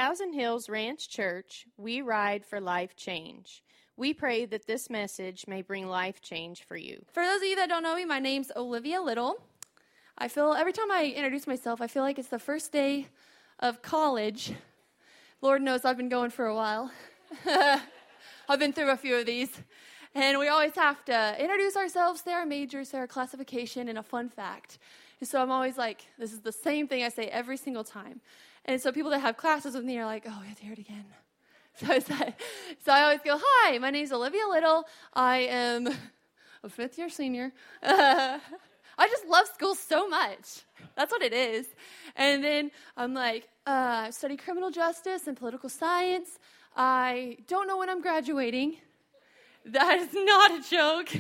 Thousand Hills Ranch Church, we ride for life change. We pray that this message may bring life change for you. For those of you that don't know me, my name's Olivia Little. I feel every time I introduce myself, I feel like it's the first day of college. Lord knows I've been going for a while. I've been through a few of these. And we always have to introduce ourselves, say our major, say our classification, and a fun fact. And so I'm always like, this is the same thing I say every single time. And so people that have classes with me are like, oh, we have to hear it again. So I always go, hi, my name's Olivia Little. I am a fifth-year senior. I just love school so much. That's what it is. And then I'm like, I study criminal justice and political science. I don't know when I'm graduating. That is not a joke.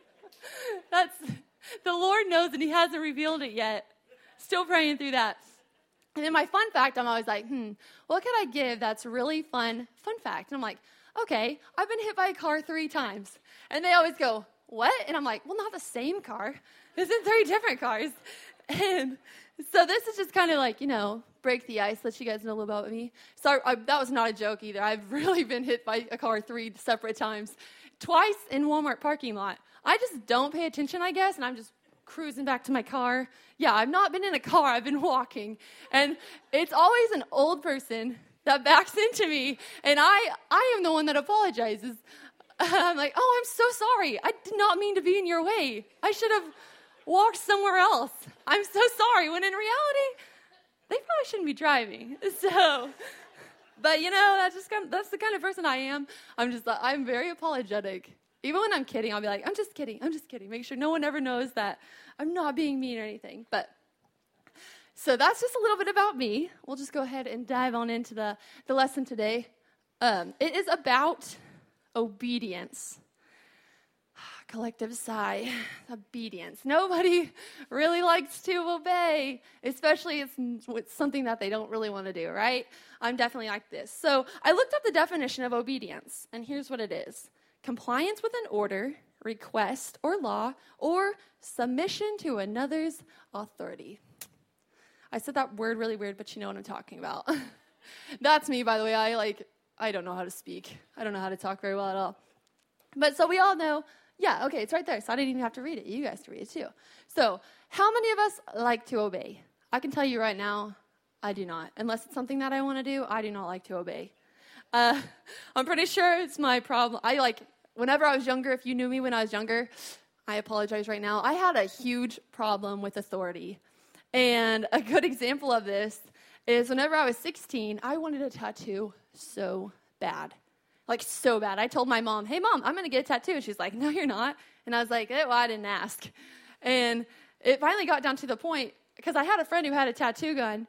The Lord knows and he hasn't revealed it yet. Still praying through that. And then my fun fact, I'm always like, what could I give that's really fun fact? And I'm like, okay, I've been hit by a car 3 times. And they always go, what? And I'm like, well, not the same car. It's in 3 different cars. And so this is just kind of like, break the ice, let you guys know a little about me. So that was not a joke either. I've really been hit by a car 3 separate times. Twice in Walmart parking lot. I just don't pay attention, I guess, and I'm just cruising back to my car. Yeah, I've not been in a car. I've been walking. And it's always an old person that backs into me, and I am the one that apologizes. I'm like, oh, I'm so sorry. I did not mean to be in your way. I should have walked somewhere else. I'm so sorry, when in reality, they probably shouldn't be driving. So, but that's the kind of person I am. I'm very apologetic. Even when I'm kidding, I'll be like, I'm just kidding. Make sure no one ever knows that I'm not being mean or anything. But, so that's just a little bit about me. We'll just go ahead and dive on into the lesson today. It is about obedience. Collective sigh. Obedience. Nobody really likes to obey, especially it's something that they don't really want to do, right? I'm definitely like this. So I looked up the definition of obedience, and here's what it is. Compliance with an order, request, or law, or submission to another's authority. I said that word really weird, but you know what I'm talking about. That's me, by the way. I don't know how to speak. I don't know how to talk very well at all. But so we all know, yeah, okay, it's right there. So I didn't even have to read it. You guys can read it too. So how many of us like to obey? I can tell you right now, I do not. Unless it's something that I want to do, I do not like to obey. I'm pretty sure it's my problem. Whenever I was younger, if you knew me when I was younger, I apologize right now. I had a huge problem with authority. And a good example of this is whenever I was 16, I wanted a tattoo so bad. Like, so bad. I told my mom, hey, Mom, I'm going to get a tattoo. She's like, no, you're not. And I was like, well, I didn't ask. And it finally got down to the point, because I had a friend who had a tattoo gun,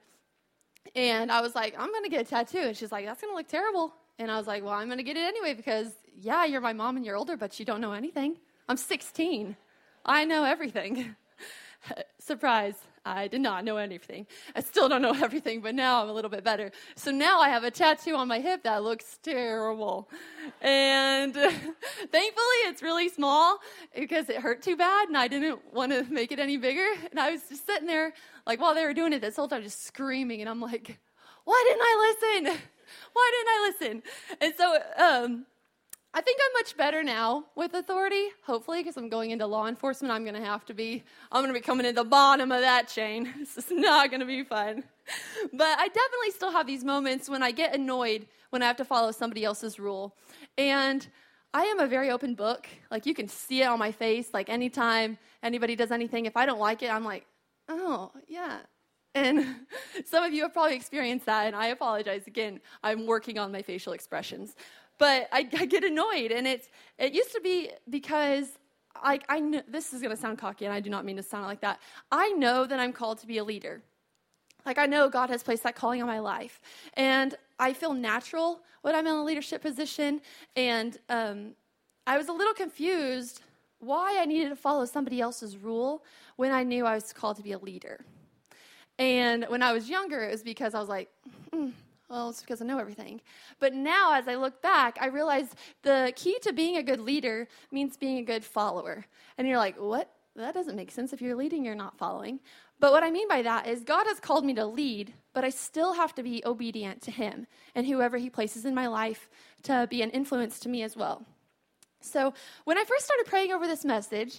and I was like, I'm going to get a tattoo. And she's like, that's going to look terrible. And I was like, well, I'm going to get it anyway because, yeah, you're my mom and you're older, but you don't know anything. I'm 16. I know everything. Surprise. I did not know anything. I still don't know everything, but now I'm a little bit better. So now I have a tattoo on my hip that looks terrible. And thankfully, it's really small because it hurt too bad, and I didn't want to make it any bigger. And I was just sitting there, like, while they were doing it this whole time, just screaming. And I'm like, why didn't I listen? Why didn't I listen? And so I think I'm much better now with authority, hopefully, because I'm going into law enforcement. I'm going to be coming in the bottom of that chain. This is not going to be fun. But I definitely still have these moments when I get annoyed when I have to follow somebody else's rule. And I am a very open book. Like, you can see it on my face. Like, anytime anybody does anything, if I don't like it, I'm like, oh, yeah. And some of you have probably experienced that, and I apologize again. I'm working on my facial expressions. But I get annoyed, and it used to be because I know, this is going to sound cocky, and I do not mean to sound like that. I know that I'm called to be a leader. Like, I know God has placed that calling on my life, and I feel natural when I'm in a leadership position, and I was a little confused why I needed to follow somebody else's rule when I knew I was called to be a leader. And when I was younger, it was because I was like, well, it's because I know everything. But now, as I look back, I realize the key to being a good leader means being a good follower. And you're like, what? That doesn't make sense. If you're leading, you're not following. But what I mean by that is God has called me to lead, but I still have to be obedient to him and whoever he places in my life to be an influence to me as well. So when I first started praying over this message,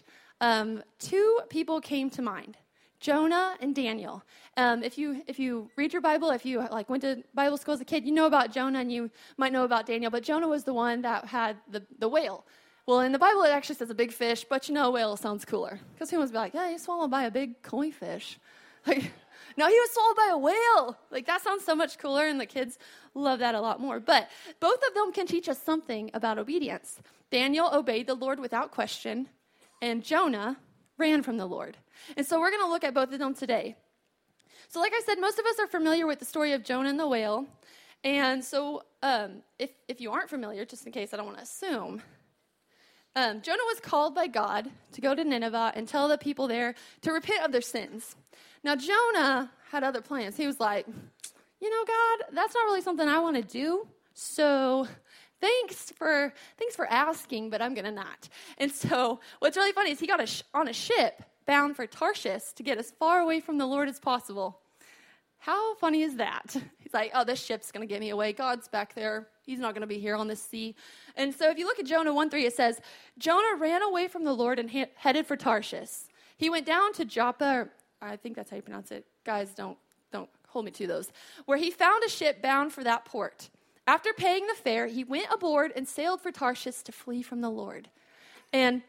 2 people came to mind, Jonah and Daniel. If you read your Bible, if you went to Bible school as a kid, you know about Jonah and you might know about Daniel, but Jonah was the one that had the whale. Well, in the Bible, it actually says a big fish, but a whale sounds cooler. Because who wants to be like, hey, he's swallowed by a big koi fish? No, he was swallowed by a whale. That sounds so much cooler, and the kids love that a lot more. But both of them can teach us something about obedience. Daniel obeyed the Lord without question, and Jonah ran from the Lord. And so we're going to look at both of them today. So like I said, most of us are familiar with the story of Jonah and the whale. And so if you aren't familiar, just in case I don't want to assume, Jonah was called by God to go to Nineveh and tell the people there to repent of their sins. Now, Jonah had other plans. He was like, God, that's not really something I want to do. So thanks for asking, but I'm going to not. And so what's really funny is he got on a ship bound for Tarshish to get as far away from the Lord as possible. How funny is that? He's like, oh, this ship's going to get me away. God's back there. He's not going to be here on this sea. And so if you look at Jonah 1:3, it says, Jonah ran away from the Lord and headed for Tarshish. He went down to Joppa, I think that's how you pronounce it. Guys, don't hold me to those. Where he found a ship bound for that port. After paying the fare, he went aboard and sailed for Tarshish to flee from the Lord. And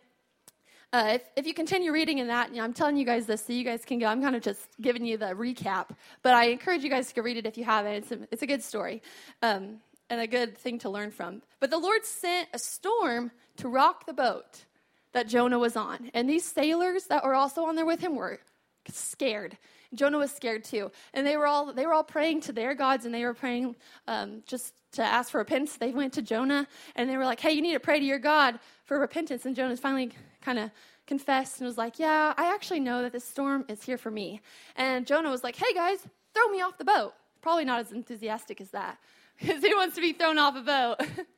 if you continue reading in that, I'm telling you guys this so you guys can go. I'm kind of just giving you the recap, but I encourage you guys to go read it if you haven't. It's a good story and a good thing to learn from. But the Lord sent a storm to rock the boat that Jonah was on, and these sailors that were also on there with him were scared. Jonah was scared too, and they were all praying to their gods, and they were praying just to ask for repentance. They went to Jonah, and they were like, hey, you need to pray to your God for repentance. And Jonah finally kind of confessed and was like, yeah, I actually know that this storm is here for me. And Jonah was like, hey, guys, throw me off the boat. Probably not as enthusiastic as that, because he wants to be thrown off a boat.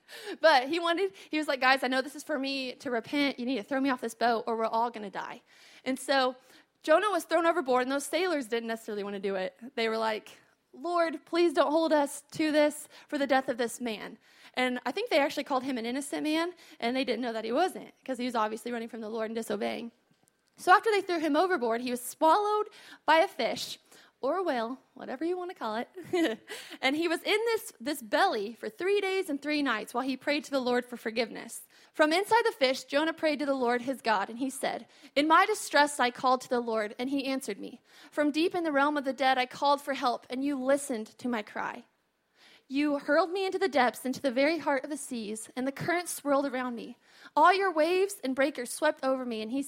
But he was like, guys, I know this is for me to repent. You need to throw me off this boat or we're all going to die. And so Jonah was thrown overboard, and those sailors didn't necessarily want to do it. They were like, Lord, please don't hold us to this for the death of this man. And I think they actually called him an innocent man, and they didn't know that he wasn't, because he was obviously running from the Lord and disobeying. So after they threw him overboard, he was swallowed by a fish, or a whale, whatever you want to call it. And he was in this belly for 3 days and 3 nights while he prayed to the Lord for forgiveness. From inside the fish, Jonah prayed to the Lord his God, and he said, in my distress I called to the Lord, and he answered me. From deep in the realm of the dead I called for help, and you listened to my cry. You hurled me into the depths, into the very heart of the seas, and the currents swirled around me. All your waves and breakers swept over me, and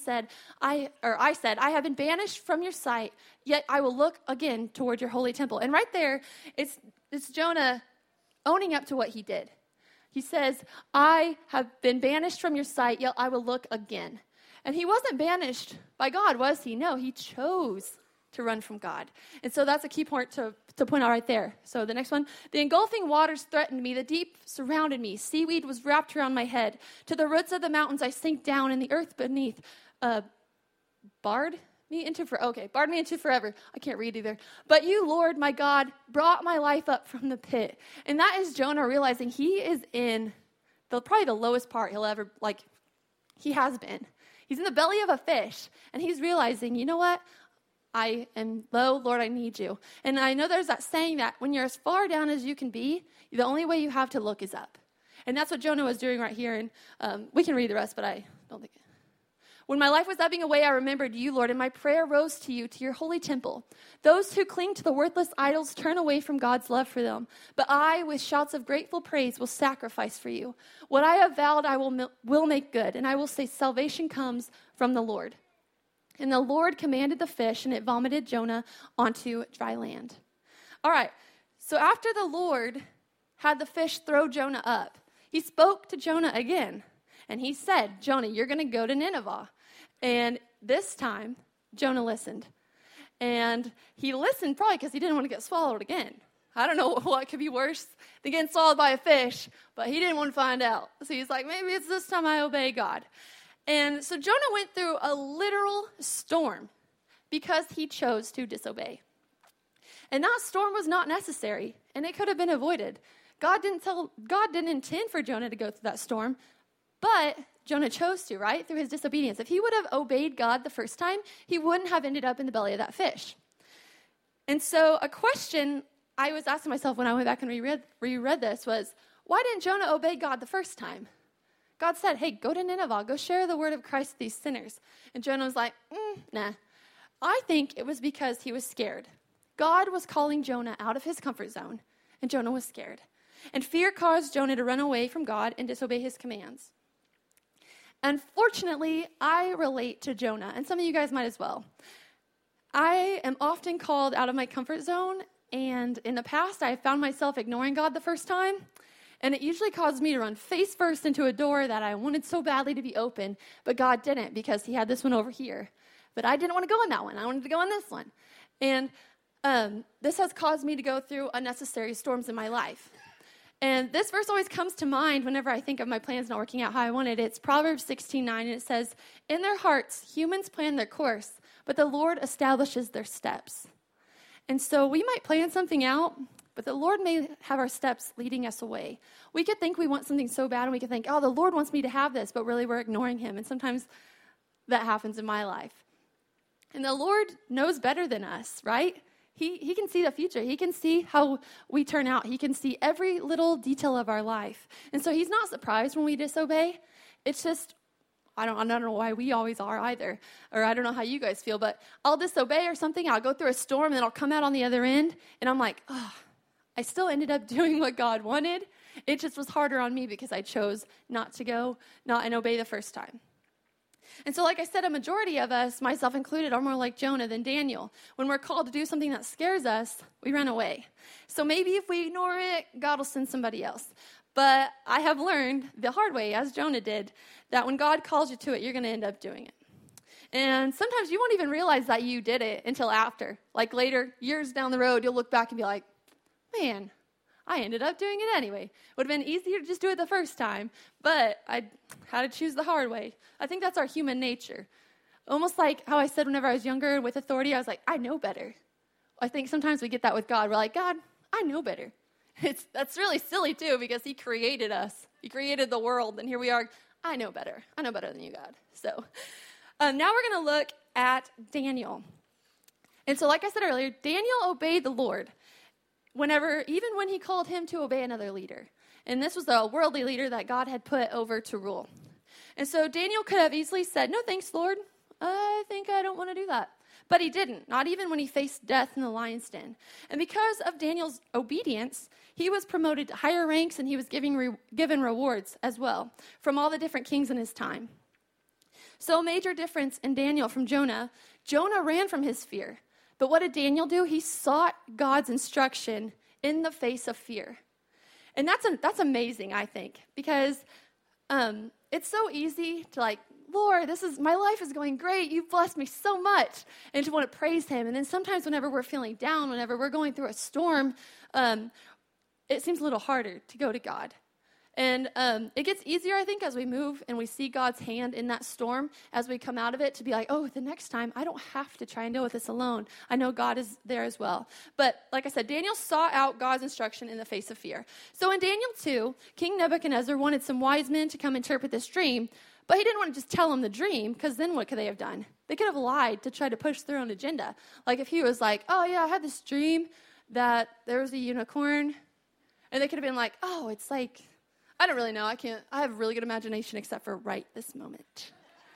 I said, I have been banished from your sight, yet I will look again toward your holy temple. And right there, it's Jonah owning up to what he did. He says, I have been banished from your sight, yet I will look again. And he wasn't banished by God, was he? No, he chose to run from God. And so that's a key point to point out right there. So the next one, the engulfing waters threatened me, the deep surrounded me, seaweed was wrapped around my head. To the roots of the mountains I sink down, and the earth beneath barred me into forever. I can't read either. But you, Lord, my God, brought my life up from the pit. And that is Jonah realizing he is in probably the lowest part he'll ever, he has been. He's in the belly of a fish, and he's realizing, you know what? I am low, Lord, I need you. And I know there's that saying that when you're as far down as you can be, the only way you have to look is up. And that's what Jonah was doing right here. And we can read the rest, but I don't think. When my life was ebbing away, I remembered you, Lord, and my prayer rose to you, to your holy temple. Those who cling to the worthless idols turn away from God's love for them. But I, with shouts of grateful praise, will sacrifice for you. What I have vowed, I will make good, and I will say salvation comes from the Lord. And the Lord commanded the fish, and it vomited Jonah onto dry land. All right, so after the Lord had the fish throw Jonah up, he spoke to Jonah again. And he said, Jonah, you're going to go to Nineveh. And this time, Jonah listened. And he listened probably because he didn't want to get swallowed again. I don't know what could be worse than getting swallowed by a fish, but he didn't want to find out. So he's like, maybe it's this time I obey God. And so Jonah went through a literal storm because he chose to disobey. And that storm was not necessary, and it could have been avoided. God didn't intend for Jonah to go through that storm, but Jonah chose to, right? Through his disobedience. If he would have obeyed God the first time, he wouldn't have ended up in the belly of that fish. And so a question I was asking myself when I went back and reread this was, why didn't Jonah obey God the first time? God said, hey, go to Nineveh, go share the word of Christ with these sinners. And Jonah was like, nah. I think it was because he was scared. God was calling Jonah out of his comfort zone, and Jonah was scared. And fear caused Jonah to run away from God and disobey his commands. Unfortunately, I relate to Jonah, and some of you guys might as well. I am often called out of my comfort zone, and in the past, I found myself ignoring God the first time, and it usually caused me to run face first into a door that I wanted so badly to be open, but God didn't because he had this one over here. But I didn't want to go in that one. I wanted to go in this one. And this has caused me to go through unnecessary storms in my life. And this verse always comes to mind whenever I think of my plans not working out how I wanted. It's Proverbs 16:9, and it says, in their hearts, humans plan their course, but the Lord establishes their steps. And so we might plan something out, but the Lord may have our steps leading us away. We could think we want something so bad, and we could think, oh, the Lord wants me to have this, but really we're ignoring him. And sometimes that happens in my life. And the Lord knows better than us, right? He can see the future. He can see how we turn out. He can see every little detail of our life. And so he's not surprised when we disobey. It's just, I don't know why we always are either. Or I don't know how you guys feel, but I'll disobey or something. I'll go through a storm and then I'll come out on the other end. And I'm like, oh, I still ended up doing what God wanted. It just was harder on me because I chose not to go, not and obey the first time. And so like I said, a majority of us, myself included, are more like Jonah than Daniel. When we're called to do something that scares us, we run away. So maybe if we ignore it, God will send somebody else. But I have learned the hard way, as Jonah did, that when God calls you to it, you're going to end up doing it. And sometimes you won't even realize that you did it until after. Like later, years down the road, you'll look back and be like, man, I ended up doing it anyway. Would have been easier to just do it the first time, but I had to choose the hard way. I think that's our human nature. Almost like how I said whenever I was younger with authority, I was like, I know better. I think sometimes we get that with God. We're like, God, I know better. That's really silly too, because he created us. He created the world, and here we are. I know better. I know better than you, God. So now we're going to look at Daniel. And so like I said earlier, Daniel obeyed the Lord. Even when he called him to obey another leader. And this was a worldly leader that God had put over to rule. And so Daniel could have easily said, no thanks, Lord. I think I don't want to do that. But he didn't, not even when he faced death in the lion's den. And because of Daniel's obedience, he was promoted to higher ranks, and he was given rewards as well from all the different kings in his time. So a major difference in Daniel from Jonah. Jonah ran from his fear. But what did Daniel do? He sought God's instruction in the face of fear. And that's amazing, I think, because it's so easy to like, Lord, my life is going great. You've blessed me so much. And to want to praise him. And then sometimes whenever we're feeling down, whenever we're going through a storm, it seems a little harder to go to God. And it gets easier, I think, as we move and we see God's hand in that storm as we come out of it, to be like, oh, the next time I don't have to try and deal with this alone. I know God is there as well. But like I said, Daniel sought out God's instruction in the face of fear. So in Daniel 2, King Nebuchadnezzar wanted some wise men to come interpret this dream, but he didn't want to just tell them the dream, because then what could they have done? They could have lied to try to push their own agenda. Like if he was like, oh yeah, I had this dream that there was a unicorn, and they could have been like, oh, it's like, I don't really know. I have a really good imagination except for right this moment.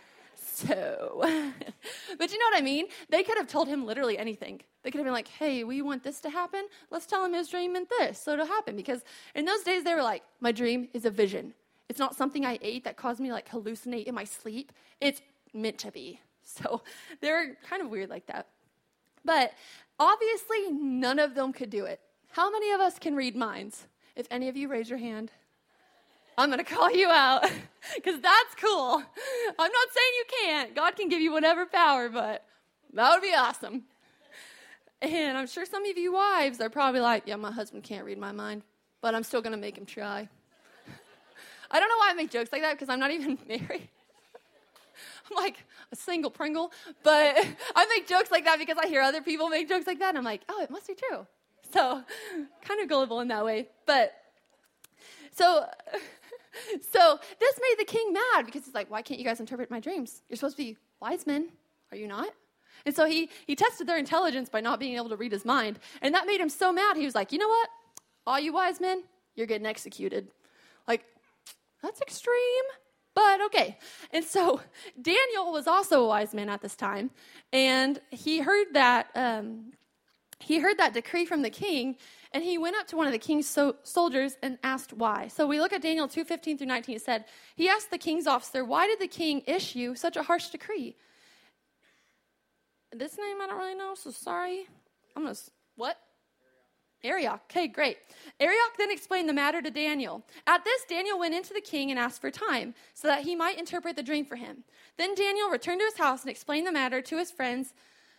So, but you know what I mean? They could have told him literally anything. They could have been like, hey, we want this to happen. Let's tell him his dream meant this, so it'll happen. Because in those days, they were like, my dream is a vision. It's not something I ate that caused me to like hallucinate in my sleep. It's meant to be. So they're kind of weird like that. But obviously, none of them could do it. How many of us can read minds? If any of you raise your hand, I'm going to call you out, because that's cool. I'm not saying you can't. God can give you whatever power, but that would be awesome. And I'm sure some of you wives are probably like, yeah, my husband can't read my mind, but I'm still going to make him try. I don't know why I make jokes like that, because I'm not even married. I'm like, a single Pringle. But I make jokes like that because I hear other people make jokes like that, and I'm like, oh, it must be true. So kind of gullible in that way. But so this made the king mad because he's like, why can't you guys interpret my dreams? You're supposed to be wise men. Are you not? And so he tested their intelligence by not being able to read his mind. And that made him so mad. He was like, you know what? All you wise men, you're getting executed. Like, that's extreme, but okay. And so Daniel was also a wise man at this time. And he heard that decree from the king. And he went up to one of the king's soldiers and asked why. So we look at Daniel 2:15 through 19. It said, he asked the king's officer, why did the king issue such a harsh decree? This name I don't really know, so sorry. What? Arioch. Okay, great. Arioch then explained the matter to Daniel. At this, Daniel went into the king and asked for time so that he might interpret the dream for him. Then Daniel returned to his house and explained the matter to his friends,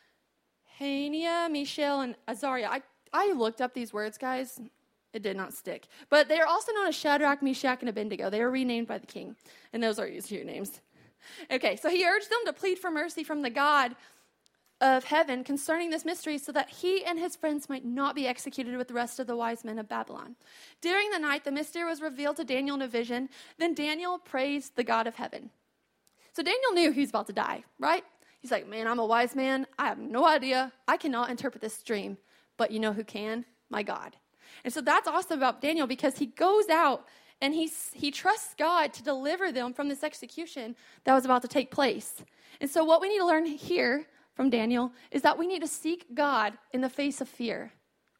Hananiah, Mishael, and Azariah. I looked up these words, guys. It did not stick. But they are also known as Shadrach, Meshach, and Abednego. They were renamed by the king, and those are easier names. Okay, so he urged them to plead for mercy from the God of heaven concerning this mystery so that he and his friends might not be executed with the rest of the wise men of Babylon. During the night, the mystery was revealed to Daniel in a vision. Then Daniel praised the God of heaven. So Daniel knew he was about to die, right? He's like, man, I'm a wise man. I have no idea. I cannot interpret this dream. But you know who can? My God. And so that's awesome about Daniel because he goes out and he trusts God to deliver them from this execution that was about to take place. And so what we need to learn here from Daniel is that we need to seek God in the face of fear.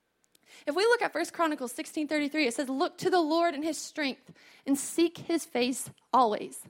If we look at 1 Chronicles 16:33, it says, look to the Lord in his strength and seek his face always.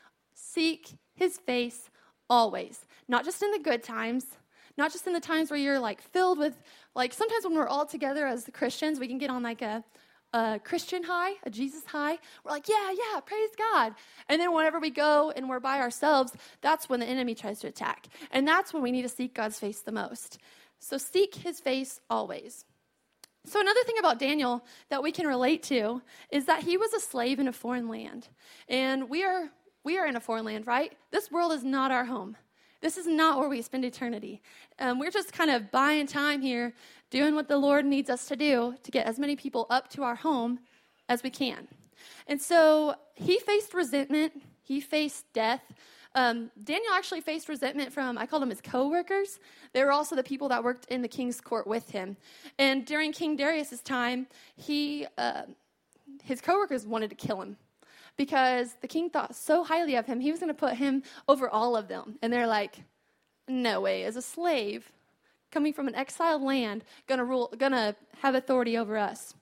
Seek his face always. Not just in the good times, not just in the times where you're like filled with, like sometimes when we're all together as the Christians, we can get on like a Christian high, a Jesus high. We're like, yeah, praise God. And then whenever we go and we're by ourselves, that's when the enemy tries to attack. And that's when we need to seek God's face the most. So seek his face always. So another thing about Daniel that we can relate to is that he was a slave in a foreign land. And we are in a foreign land, right? This world is not our home. This is not where we spend eternity. We're just kind of buying time here, doing what the Lord needs us to do to get as many people up to our home as we can. And so he faced resentment. He faced death. Daniel actually faced resentment from, I called them his co-workers. They were also the people that worked in the king's court with him. And during King Darius' time, his co-workers wanted to kill him, because the king thought so highly of him, he was going to put him over all of them. And they're like, no way, as a slave coming from an exiled land, gonna have authority over us.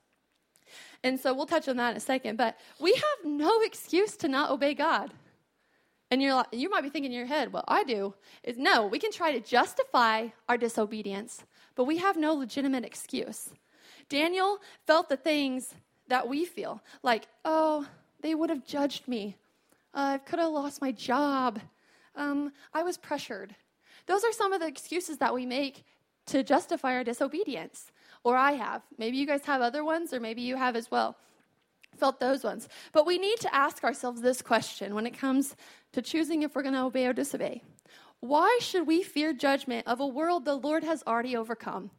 And so we'll touch on that in a second. But we have no excuse to not obey God. And you might be thinking in your head, well, I do. No, we can try to justify our disobedience, but we have no legitimate excuse. Daniel felt the things that we feel, like, oh, they would have judged me. I could have lost my job. I was pressured. Those are some of the excuses that we make to justify our disobedience. Or I have. Maybe you guys have other ones, or maybe you have as well. Felt those ones. But we need to ask ourselves this question when it comes to choosing if we're going to obey or disobey. Why should we fear judgment of a world the Lord has already overcome?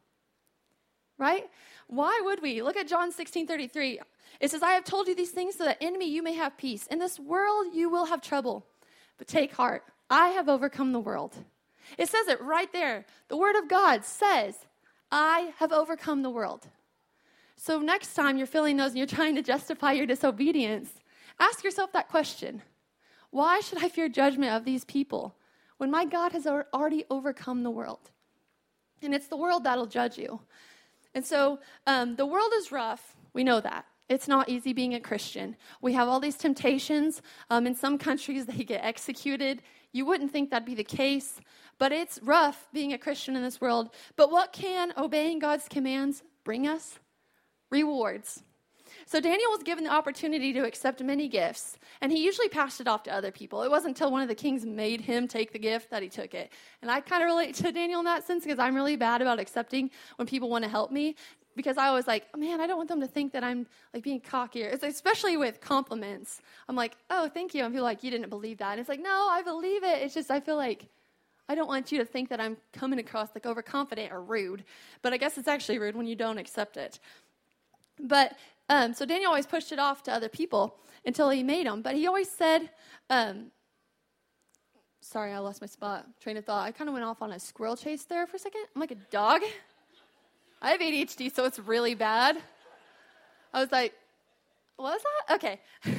Right? Why would we? Look at John 16:33. It says, I have told you these things so that in me you may have peace. In this world you will have trouble. But take heart. I have overcome the world. It says it right there. The Word of God says, I have overcome the world. So next time you're feeling those and you're trying to justify your disobedience, ask yourself that question. Why should I fear judgment of these people when my God has already overcome the world? And it's the world that'll judge you. And so the world is rough. We know that. It's not easy being a Christian. We have all these temptations. In some countries, they get executed. You wouldn't think that'd be the case, but it's rough being a Christian in this world. But what can obeying God's commands bring us? Rewards. So Daniel was given the opportunity to accept many gifts, and he usually passed it off to other people. It wasn't until one of the kings made him take the gift that he took it. And I kind of relate to Daniel in that sense because I'm really bad about accepting when people want to help me. because I was like, man, I don't want them to think that I'm like being cocky, especially with compliments. I'm like, oh, thank you. And people are like, you didn't believe that. And it's like, no, I believe it. It's just I feel like I don't want you to think that I'm coming across like overconfident or rude. But I guess it's actually rude when you don't accept it. But so Daniel always pushed it off to other people until he made them. But he always said, sorry, I lost my train of thought. I kind of went off on a squirrel chase there for a second. I'm like a dog. I have ADHD, so it's really bad. I was like, what was that? Okay.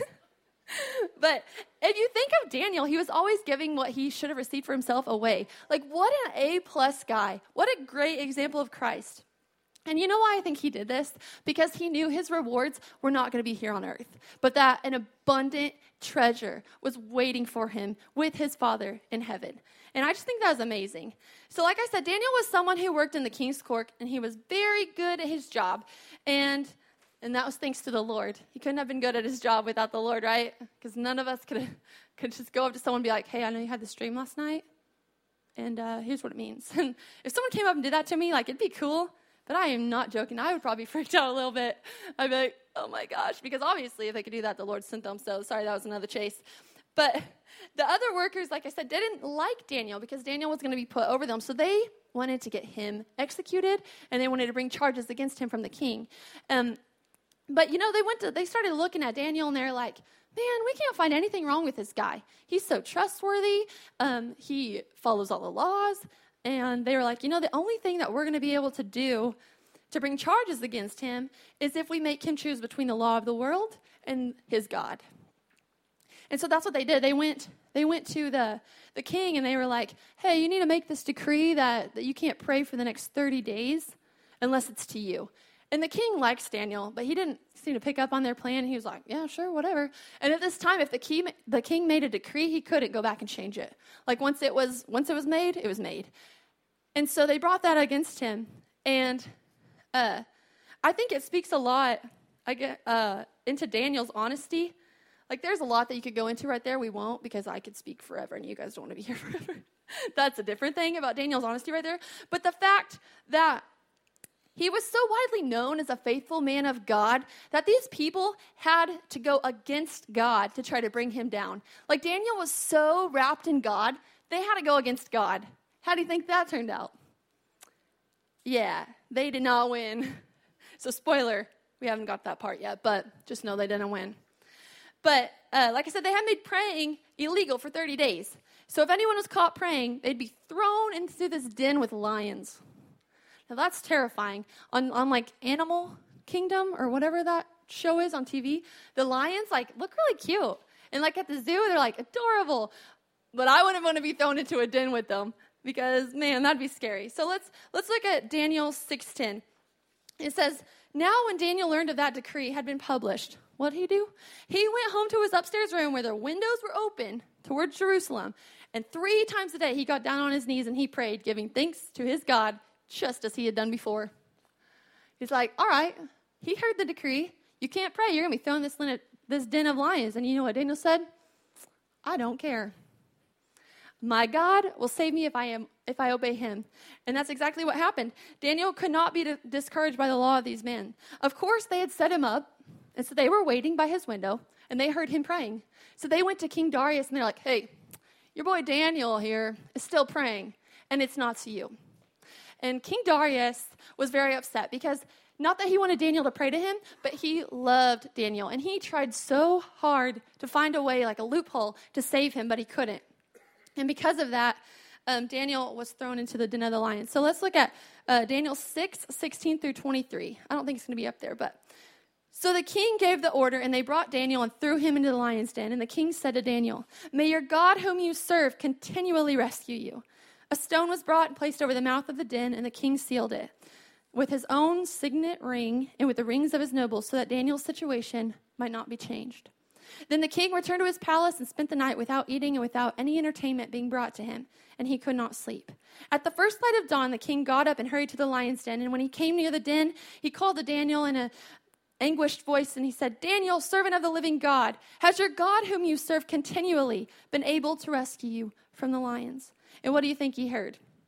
But if you think of Daniel, he was always giving what he should have received for himself away. Like, what an A-plus guy. What a great example of Christ. And you know why I think he did this? Because he knew his rewards were not going to be here on earth, but that an abundant treasure was waiting for him with his Father in heaven. And I just think that was amazing. So like I said, Daniel was someone who worked in the king's court, and he was very good at his job. And that was thanks to the Lord. He couldn't have been good at his job without the Lord, right? Because none of us could just go up to someone and be like, hey, I know you had this dream last night, and here's what it means. And if someone came up and did that to me, like, it'd be cool. But I am not joking. I would probably freak out a little bit. I'd be like, oh my gosh. Because obviously if they could do that, the Lord sent them. So sorry, that was another chase. But the other workers, like I said, didn't like Daniel because Daniel was going to be put over them. So they wanted to get him executed, and they wanted to bring charges against him from the king. But, you know, they started looking at Daniel, and they're like, man, we can't find anything wrong with this guy. He's so trustworthy. He follows all the laws. And they were like, you know, the only thing that we're going to be able to do to bring charges against him is if we make him choose between the law of the world and his God. And so that's what they did. They went to the king, and they were like, hey, you need to make this decree that you can't pray for the next 30 days unless it's to you. And the king likes Daniel, but he didn't seem to pick up on their plan. He was like, yeah, sure, whatever. And at this time, if the king made a decree, he couldn't go back and change it. Like once it was made, it was made. And so they brought that against him. And I think it speaks a lot into Daniel's honesty. Like there's a lot that you could go into right there. We won't, because I could speak forever, and you guys don't want to be here forever. That's a different thing about Daniel's honesty right there. But the fact that he was so widely known as a faithful man of God that these people had to go against God to try to bring him down. Like Daniel was so wrapped in God, they had to go against God. How do you think that turned out? Yeah, they did not win. So spoiler, we haven't got that part yet, but just know they didn't win. But like I said, they had made praying illegal for 30 days. So if anyone was caught praying, they'd be thrown into this den with lions. Now that's terrifying. On like Animal Kingdom or whatever that show is on TV, the lions like look really cute. And like at the zoo, they're like adorable. But I wouldn't want to be thrown into a den with them because, man, that'd be scary. So let's look at Daniel 6:10. It says, now when Daniel learned of that decree had been published, what did he do? He went home to his upstairs room where the windows were open towards Jerusalem. And 3 times a day he got down on his knees and he prayed, giving thanks to his God, just as he had done before. He's like, all right, he heard the decree. You can't pray. You're going to be thrown in this den of lions. And you know what Daniel said? I don't care. My God will save me if I obey him. And that's exactly what happened. Daniel could not be discouraged by the law of these men. Of course, they had set him up, and so they were waiting by his window, and they heard him praying. So they went to King Darius, and they're like, hey, your boy Daniel here is still praying, and it's not to you. And King Darius was very upset because not that he wanted Daniel to pray to him, but he loved Daniel. And he tried so hard to find a way, like a loophole, to save him, but he couldn't. And because of that, Daniel was thrown into the den of the lions. So let's look at Daniel 6:16 through 23. I don't think it's going to be up there, but. So the king gave the order, and they brought Daniel and threw him into the lion's den. And the king said to Daniel, may your God whom you serve continually rescue you. A stone was brought and placed over the mouth of the den, and the king sealed it with his own signet ring and with the rings of his nobles, so that Daniel's situation might not be changed. Then the king returned to his palace and spent the night without eating and without any entertainment being brought to him, and he could not sleep. At the first light of dawn, the king got up and hurried to the lion's den, and when he came near the den, he called to Daniel in an anguished voice, and he said, Daniel, servant of the living God, has your God whom you serve continually been able to rescue you from the lions? And what do you think he heard?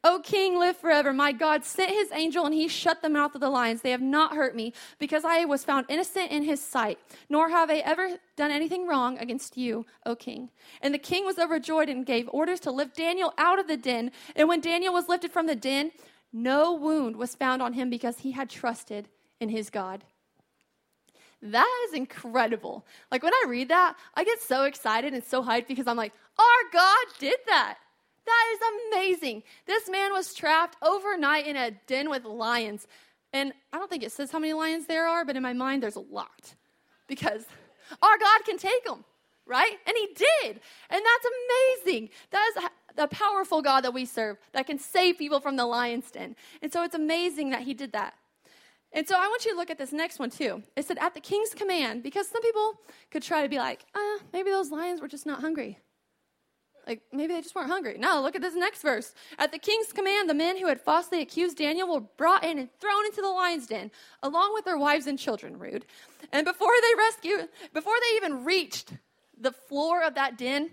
O king, live forever. My God sent his angel, and he shut the mouth of the lions. They have not hurt me, because I was found innocent in his sight, nor have I ever done anything wrong against you, O king. And the king was overjoyed and gave orders to lift Daniel out of the den. And when Daniel was lifted from the den, no wound was found on him, because he had trusted in his God. That is incredible. Like, when I read that, I get so excited and so hyped, because I'm like, our God did that. That is amazing. This man was trapped overnight in a den with lions. And I don't think it says how many lions there are, but in my mind, there's a lot. Because our God can take them, right? And he did. And that's amazing. That is the powerful God that we serve, that can save people from the lion's den. And so it's amazing that he did that. And so I want you to look at this next one too. It said, at the king's command, because some people could try to be like, maybe those lions were just not hungry. Like, maybe they just weren't hungry. No, look at this next verse. At the king's command, the men who had falsely accused Daniel were brought in and thrown into the lion's den, along with their wives and children, rude. And before they even reached the floor of that den,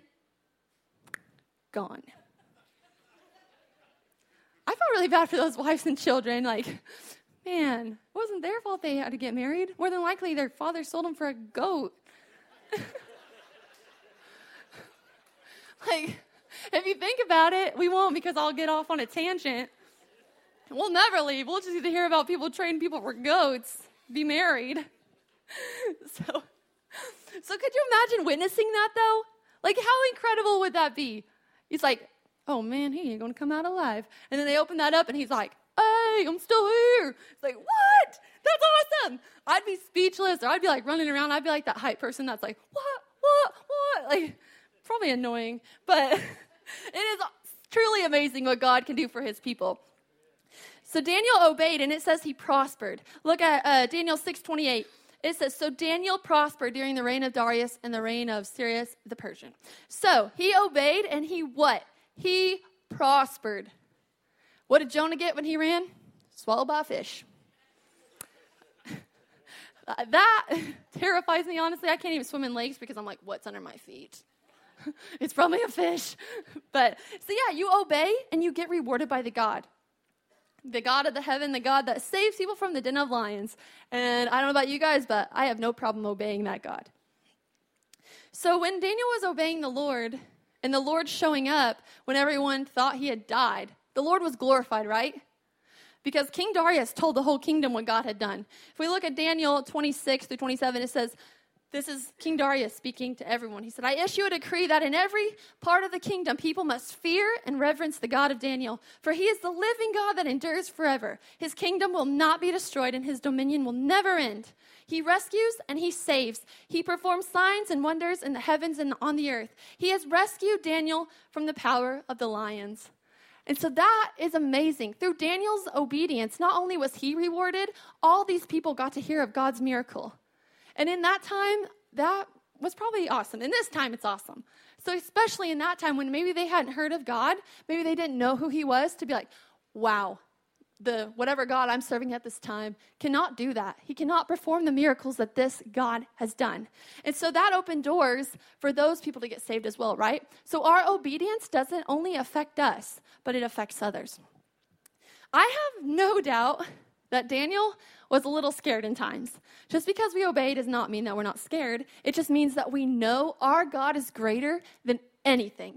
gone. I felt really bad for those wives and children. Like, man, it wasn't their fault they had to get married. More than likely, their father sold them for a goat. Like, if you think about it, we won't, because I'll get off on a tangent. We'll never leave. We'll just get to hear about people trading people for goats, be married. So could you imagine witnessing that, though? Like, how incredible would that be? He's like, oh, man, he ain't going to come out alive. And then they open that up, and he's like, hey, I'm still here. It's like, what? That's awesome. I'd be speechless, or I'd be like running around. I'd be like that hype person that's like, what? Like, probably annoying, but it is truly amazing what God can do for his people. So Daniel obeyed, and it says he prospered. Look at Daniel 6:28. It says, so Daniel prospered during the reign of Darius and the reign of Cyrus the Persian. So he obeyed, and he what? He prospered. What did Jonah get when he ran? Swallowed by a fish. That terrifies me, honestly. I can't even swim in lakes because I'm like, what's under my feet? It's probably a fish. But, so yeah, you obey and you get rewarded by the God of the heaven, the God that saves people from the den of lions. And I don't know about you guys, but I have no problem obeying that God. So when Daniel was obeying the Lord, and the Lord showing up when everyone thought he had died, the Lord was glorified, right? Because King Darius told the whole kingdom what God had done. If we look at Daniel 26 through 27, it says, this is King Darius speaking to everyone. He said, I issue a decree that in every part of the kingdom, people must fear and reverence the God of Daniel. For he is the living God that endures forever. His kingdom will not be destroyed, and his dominion will never end. He rescues and he saves. He performs signs and wonders in the heavens and on the earth. He has rescued Daniel from the power of the lions. And so that is amazing. Through Daniel's obedience, not only was he rewarded, all these people got to hear of God's miracle. And in that time, that was probably awesome. In this time, it's awesome. So especially in that time when maybe they hadn't heard of God, maybe they didn't know who he was, to be like, wow, the whatever God I'm serving at this time cannot do that. He cannot perform the miracles that this God has done. And so that opened doors for those people to get saved as well, right? So our obedience doesn't only affect us, but it affects others. I have no doubt that Daniel was a little scared in times. Just because we obey does not mean that we're not scared. It just means that we know our God is greater than anything.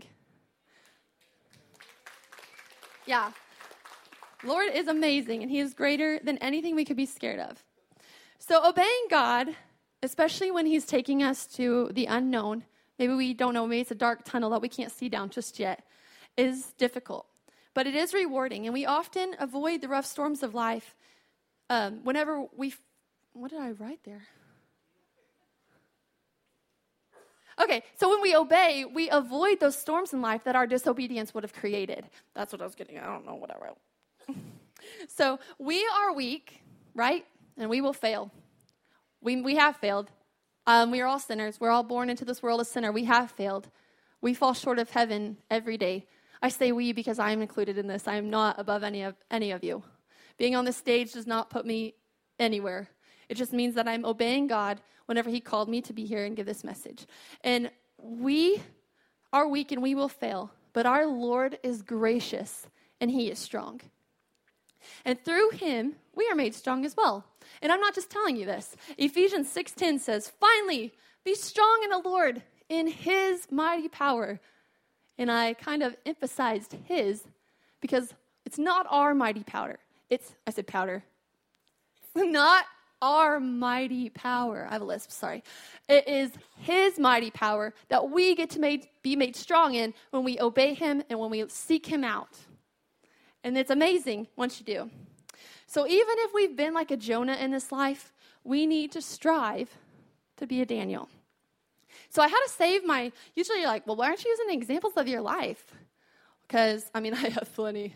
Yeah. Lord is amazing, and he is greater than anything we could be scared of. So obeying God, especially when he's taking us to the unknown, maybe we don't know, maybe it's a dark tunnel that we can't see down just yet, is difficult. But it is rewarding, and we often avoid the rough storms of life whenever what did I write there? Okay, so when we obey, we avoid those storms in life that our disobedience would have created. That's what I was getting at. I don't know what I wrote. So we are weak, right? And we will fail. We have failed. We are all sinners. We're all born into this world a sinner. We have failed. We fall short of heaven every day. I say we because I am included in this. I am not above any of you. Being on this stage does not put me anywhere. It just means that I'm obeying God whenever he called me to be here and give this message. And we are weak and we will fail, but our Lord is gracious and he is strong. And through him, we are made strong as well. And I'm not just telling you this. Ephesians 6:10 says, finally, be strong in the Lord, in his mighty power. And I kind of emphasized his because it's not our mighty power. I said powder. It's not our mighty power. I have a lisp, sorry. It is his mighty power that we get to be made strong in when we obey him and when we seek him out. And it's amazing once you do. So even if we've been like a Jonah in this life, we need to strive to be a Daniel. So I had to save usually you're like, well, why aren't you using examples of your life? Because, I have plenty.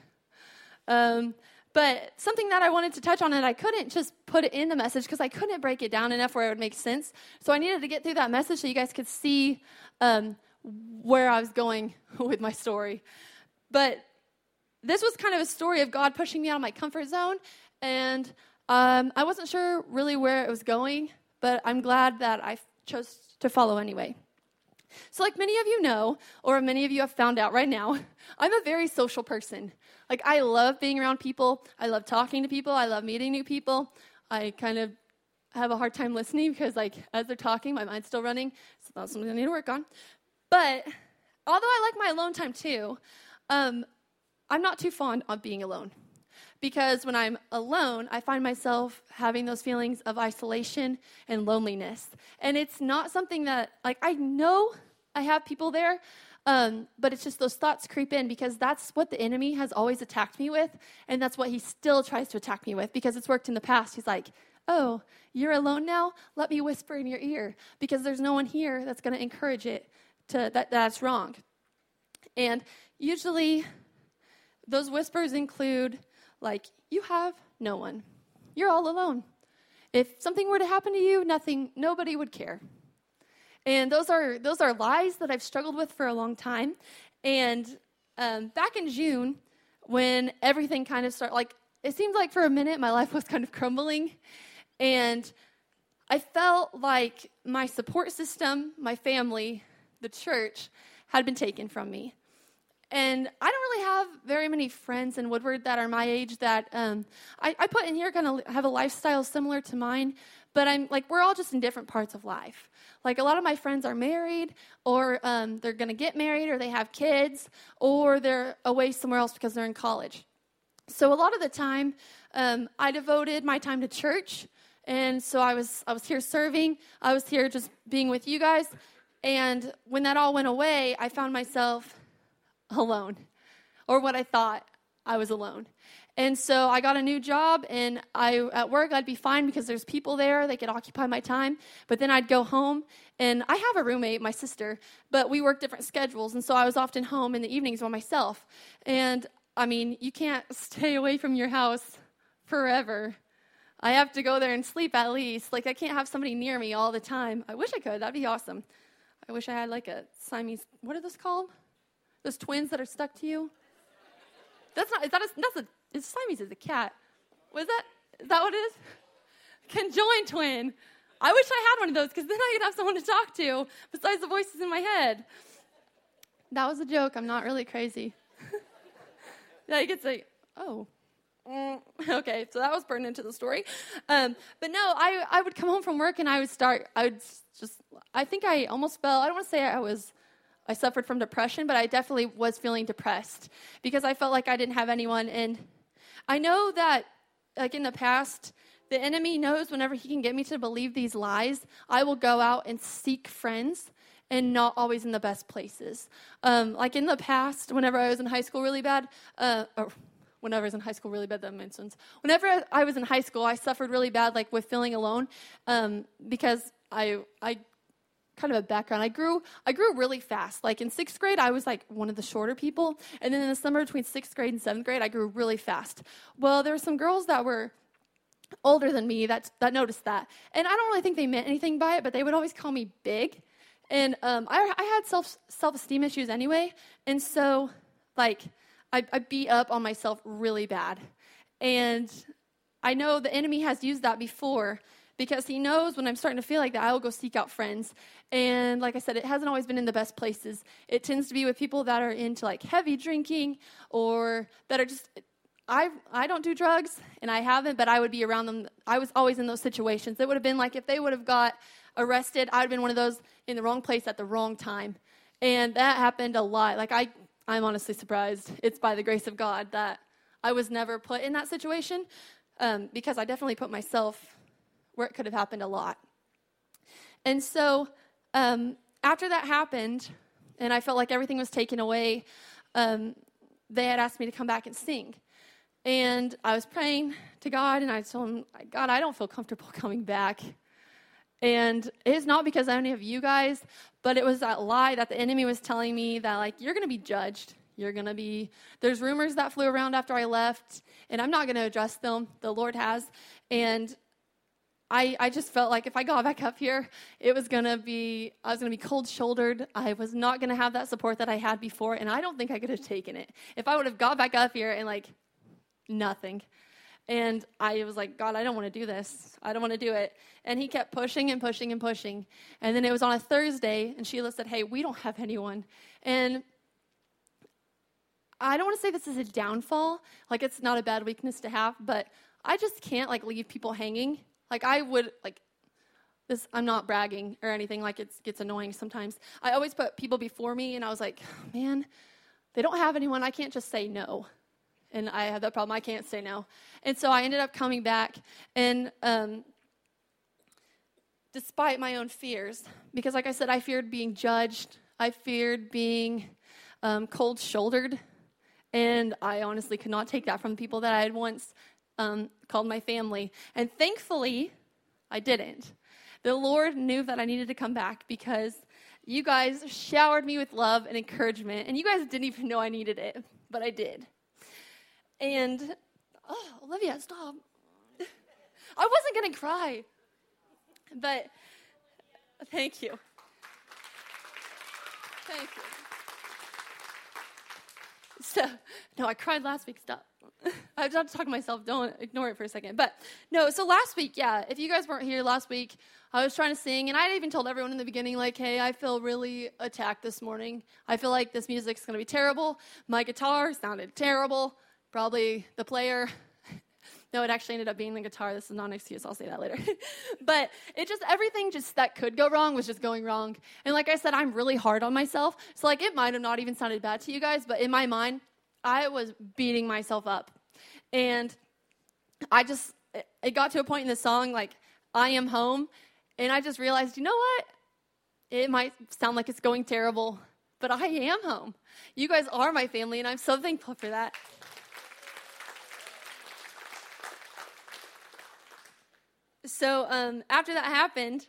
But something that I wanted to touch on, and I couldn't just put it in the message because I couldn't break it down enough where it would make sense. So I needed to get through that message so you guys could see where I was going with my story. But this was kind of a story of God pushing me out of my comfort zone, and I wasn't sure really where it was going, but I'm glad that I chose to follow anyway. So like many of you know, or many of you have found out right now, I'm a very social person. Like, I love being around people. I love talking to people. I love meeting new people. I kind of have a hard time listening because, as they're talking, my mind's still running. So that's something I need to work on. But although I like my alone time too, I'm not too fond of being alone. Because when I'm alone, I find myself having those feelings of isolation and loneliness. And it's not something that, I know I have people there, but it's just those thoughts creep in because that's what the enemy has always attacked me with, and that's what he still tries to attack me with because it's worked in the past. He's like, oh, you're alone now? Let me whisper in your ear because there's no one here that's going to encourage it that's wrong. And usually those whispers include, you have no one. You're all alone. If something were to happen to you, nobody would care. And those are lies that I've struggled with for a long time. And back in June, when everything kind of started, it seemed like for a minute my life was kind of crumbling. And I felt like my support system, my family, the church, had been taken from me. And I don't really have very many friends in Woodward that are my age that I put in here kind of have a lifestyle similar to mine, but we're all just in different parts of life. A lot of my friends are married, or they're going to get married, or they have kids, or they're away somewhere else because they're in college. So a lot of the time, I devoted my time to church, and so I was here serving. I was here just being with you guys, and when that all went away, I found myself alone, or what I thought I was alone. And so I got a new job, and at work I'd be fine because there's people there, they could occupy my time, but then I'd go home, and I have a roommate, my sister, but we work different schedules, and so I was often home in the evenings by myself. And you can't stay away from your house forever. I have to go there and sleep at least. I can't have somebody near me all the time. I wish I could. That'd be awesome. I wish I had a Siamese, what are those called? Those twins that are stuck to you? It's Siamese is a cat. Is that what it is? Conjoined twin. I wish I had one of those because then I could have someone to talk to besides the voices in my head. That was a joke. I'm not really crazy. Yeah, you could say, oh. Okay, so that was burned into the story. But no, I would come home from work and I think I almost felt, I don't want to say I suffered from depression, but I definitely was feeling depressed because I felt like I didn't have anyone. And I know that, in the past, the enemy knows whenever he can get me to believe these lies, I will go out and seek friends and not always in the best places. In the past, whenever I was in high school really bad, whenever I was in high school really bad, that makes sense. Whenever I was in high school, I suffered really bad, with feeling alone because I kind of a background. I grew really fast. In 6th grade, I was one of the shorter people. And then in the summer between 6th grade and 7th grade, I grew really fast. Well, there were some girls that were older than me that noticed that. And I don't really think they meant anything by it, but they would always call me big. And I had self-esteem issues anyway. And so, I beat up on myself really bad. And I know the enemy has used that before because he knows when I'm starting to feel like that, I will go seek out friends. And like I said, it hasn't always been in the best places. It tends to be with people that are into like heavy drinking or that are just, I don't do drugs, and I haven't, but I would be around them. I was always in those situations. It would have been like if they would have got arrested, I would have been one of those in the wrong place at the wrong time. And that happened a lot. Like I'm honestly surprised. It's by the grace of God that I was never put in that situation, because I definitely put myself where it could have happened a lot. And so after that happened, and I felt like everything was taken away, they had asked me to come back and sing. And I was praying to God, and I told him, God, I don't feel comfortable coming back. And it's not because of any of you guys, but it was that lie that the enemy was telling me that, like, you're going to be judged. There's rumors that flew around after I left, and I'm not going to address them. The Lord has. And I just felt like if I got back up here, I was going to be cold-shouldered. I was not going to have that support that I had before, and I don't think I could have taken it. If I would have got back up here and, like, nothing. And I was like, God, I don't want to do this. I don't want to do it. And he kept pushing and pushing and pushing. And then it was on a Thursday, and Sheila said, hey, we don't have anyone. And I don't want to say this is a downfall. Like, it's not a bad weakness to have, but I just can't, like, leave people hanging. Like, I would, like, this, I'm not bragging or anything. Like, it gets annoying sometimes. I always put people before me, and I was like, man, they don't have anyone. I can't just say no. And I have that problem. I can't say no. And so I ended up coming back, and despite my own fears, because like I said, I feared being judged. I feared being cold-shouldered, and I honestly could not take that from people that I had once called my family. And thankfully, I didn't. The Lord knew that I needed to come back because you guys showered me with love and encouragement, and you guys didn't even know I needed it, but I did. And, Olivia, stop. I wasn't going to cry. But, thank you. Thank you. So, no, I cried last week. Stop. I have to talk to myself. Don't ignore it for a second. But, no, so last week, yeah, if you guys weren't here last week, I was trying to sing, and I even told everyone in the beginning, like, hey, I feel really attacked this morning. I feel like this music's going to be terrible. My guitar sounded terrible. Probably the player. No, it actually ended up being the guitar. This is not an excuse. I'll say that later. But everything that could go wrong was just going wrong. And like I said, I'm really hard on myself. So like it might have not even sounded bad to you guys, but in my mind, I was beating myself up. And it got to a point in the song, like, I am home. And I just realized, you know what? It might sound like it's going terrible, but I am home. You guys are my family, and I'm so thankful for that. So after that happened,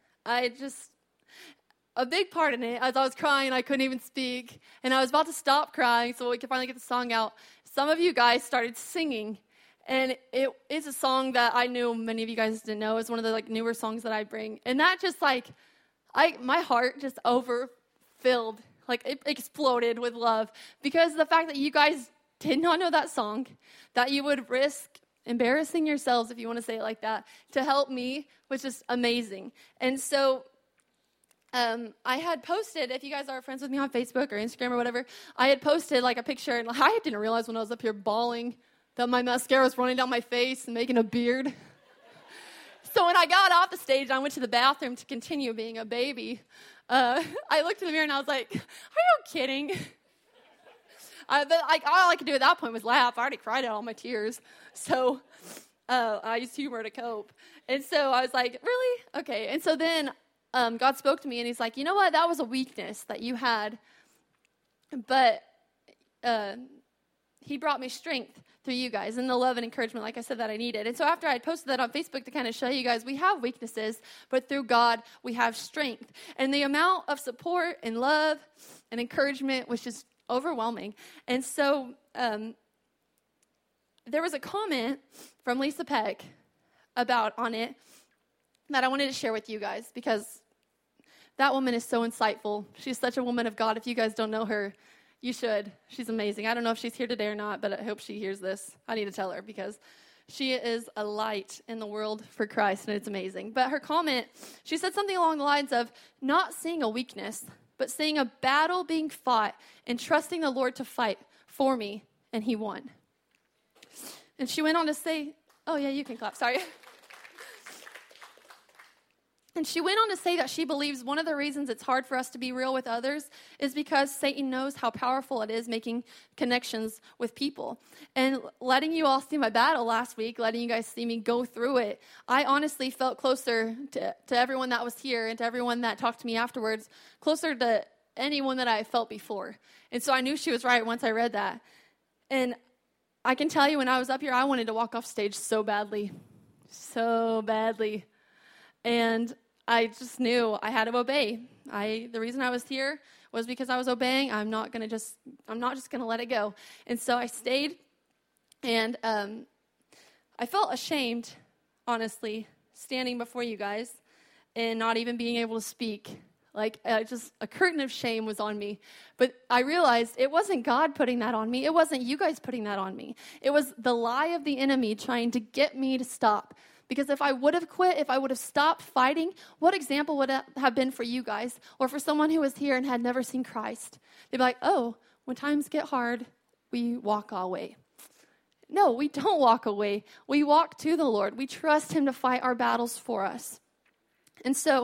a big part in it, as I was crying, I couldn't even speak, and I was about to stop crying so we could finally get the song out. Some of you guys started singing, and it is a song that I knew many of you guys didn't know. It's one of the newer songs that I bring, and that just my heart just overfilled, it exploded with love, because the fact that you guys did not know that song, that you would risk embarrassing yourselves, if you want to say it like that, to help me was just amazing. And so I had posted, if you guys are friends with me on Facebook or Instagram or whatever, I had posted a picture, and I didn't realize when I was up here bawling that my mascara was running down my face and making a beard. So when I got off the stage and I went to the bathroom to continue being a baby, I looked in the mirror and I was like, are you kidding? But all I could do at that point was laugh. I already cried out all my tears. So I used humor to cope. And so I was like, really? Okay. And so then God spoke to me, and he's like, you know what? That was a weakness that you had. But he brought me strength through you guys and the love and encouragement, like I said, that I needed. And so after I posted that on Facebook to kind of show you guys, we have weaknesses, but through God, we have strength. And the amount of support and love and encouragement was just overwhelming. And so there was a comment from Lisa Peck on it that I wanted to share with you guys, because that woman is so insightful. She's such a woman of God. If you guys don't know her, you should. She's amazing. I don't know if she's here today or not, but I hope she hears this. I need to tell her, because She is a light in the world for Christ, and it's amazing. But her comment, she said something along the lines of not seeing a weakness, but seeing a battle being fought and trusting the Lord to fight for me, and he won. And she went on to say, oh yeah, you can clap, sorry. And she went on to say that she believes one of the reasons it's hard for us to be real with others is because Satan knows how powerful it is making connections with people. And letting you all see my battle last week, letting you guys see me go through it, I honestly felt closer to everyone that was here and to everyone that talked to me afterwards, closer to anyone that I felt before. And so I knew she was right once I read that. And I can tell you when I was up here, I wanted to walk off stage so badly. And I just knew I had to obey. The reason I was here was because I was obeying. I'm not just going to let it go. And so I stayed, and I felt ashamed, honestly, standing before you guys and not even being able to speak. Just a curtain of shame was on me. But I realized it wasn't God putting that on me. It wasn't you guys putting that on me. It was the lie of the enemy trying to get me to stop. Because if I would have quit, if I would have stopped fighting, what example would it have been for you guys or for someone who was here and had never seen Christ? They'd be like, oh, when times get hard, we walk away. No, we don't walk away. We walk to the Lord. We trust him to fight our battles for us. And so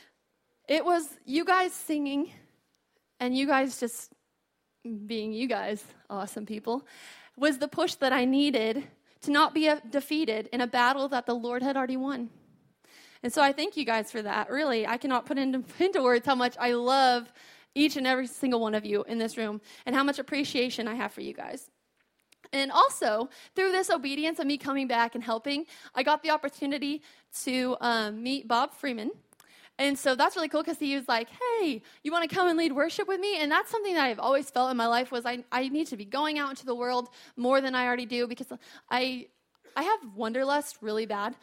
it was you guys singing and you guys just being you guys, awesome people, was the push that I needed to not be defeated in a battle that the Lord had already won. And so I thank you guys for that. Really, I cannot put into words how much I love each and every single one of you in this room and how much appreciation I have for you guys. And also, through this obedience of me coming back and helping, I got the opportunity to meet Bob Freeman. And so that's really cool because he was like, hey, you want to come and lead worship with me? And that's something that I've always felt in my life was I need to be going out into the world more than I already do because I have wanderlust really bad.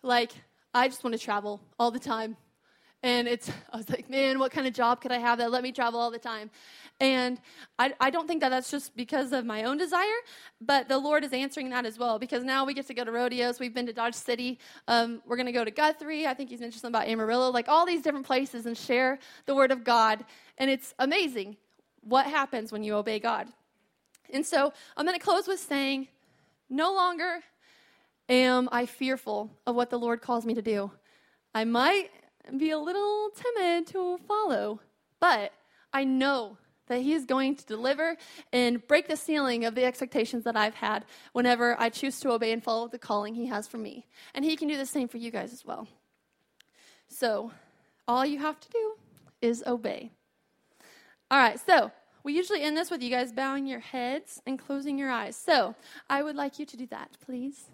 I just want to travel all the time. And I was like, man, what kind of job could I have that let me travel all the time? And I don't think that that's just because of my own desire, but the Lord is answering that as well because now we get to go to rodeos. We've been to Dodge City. We're going to go to Guthrie. I think he's mentioned something about Amarillo, all these different places and share the word of God. And it's amazing what happens when you obey God. And so I'm going to close with saying, no longer am I fearful of what the Lord calls me to do. I might be a little timid to follow, but I know that he is going to deliver and break the ceiling of the expectations that I've had whenever I choose to obey and follow the calling he has for me. And he can do the same for you guys as well. So all you have to do is obey. All right, so we usually end this with you guys bowing your heads and closing your eyes. So I would like you to do that, please.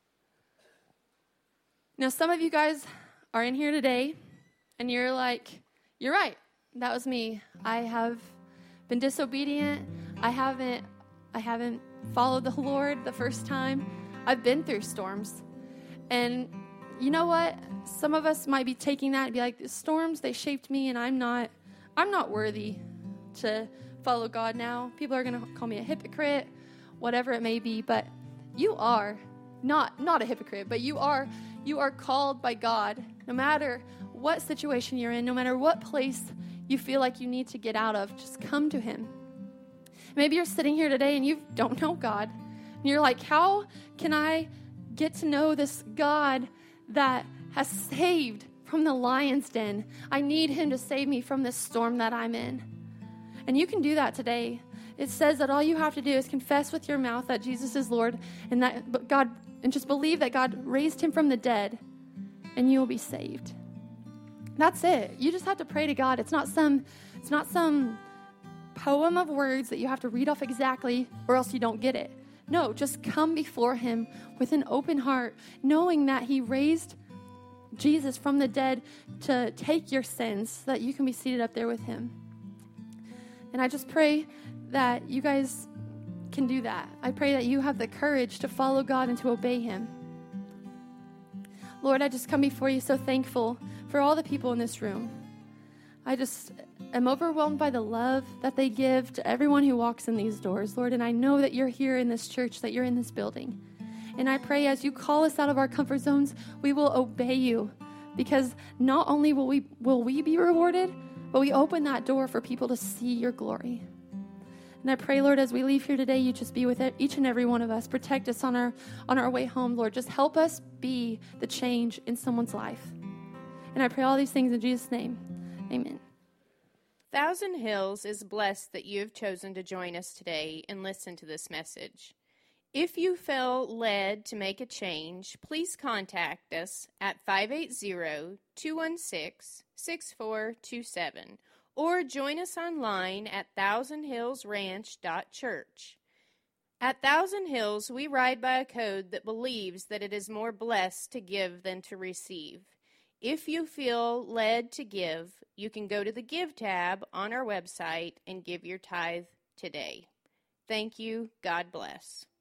Now, some of you guys are in here today, and you're like, you're right, that was me. I have been disobedient. I haven't followed the Lord the first time. I've been through storms. And you know what? Some of us might be taking that and be like, the storms, they shaped me, and I'm not worthy to follow God now. People are going to call me a hypocrite, whatever it may be, but you are not a hypocrite, but you are called by God. No matter what situation you're in, no matter what place you feel like you need to get out of, just come to him. Maybe you're sitting here today and you don't know God. And you're like, how can I get to know this God that has saved from the lion's den? I need him to save me from this storm that I'm in. And you can do that today. It says that all you have to do is confess with your mouth that Jesus is Lord and that God, and just believe that God raised him from the dead, and you will be saved. That's it. You just have to pray to God. It's not some poem of words that you have to read off exactly or else you don't get it. No, just come before him with an open heart, knowing that he raised Jesus from the dead to take your sins so that you can be seated up there with him. And I just pray that you guys can do that. I pray that you have the courage to follow God and to obey him. Lord, I just come before you so thankful for all the people in this room. I just am overwhelmed by the love that they give to everyone who walks in these doors, Lord, and I know that you're here in this church, that you're in this building. And I pray as you call us out of our comfort zones, we will obey you, because not only will we be rewarded, but we open that door for people to see your glory. And I pray, Lord, as we leave here today, you just be with each and every one of us. Protect us on our way home, Lord. Just help us be the change in someone's life. And I pray all these things in Jesus' name. Amen. Thousand Hills is blessed that you have chosen to join us today and listen to this message. If you feel led to make a change, please contact us at 580-216-6427 or join us online at thousandhillsranch.church. At Thousand Hills, we ride by a code that believes that it is more blessed to give than to receive. If you feel led to give, you can go to the Give tab on our website and give your tithe today. Thank you. God bless.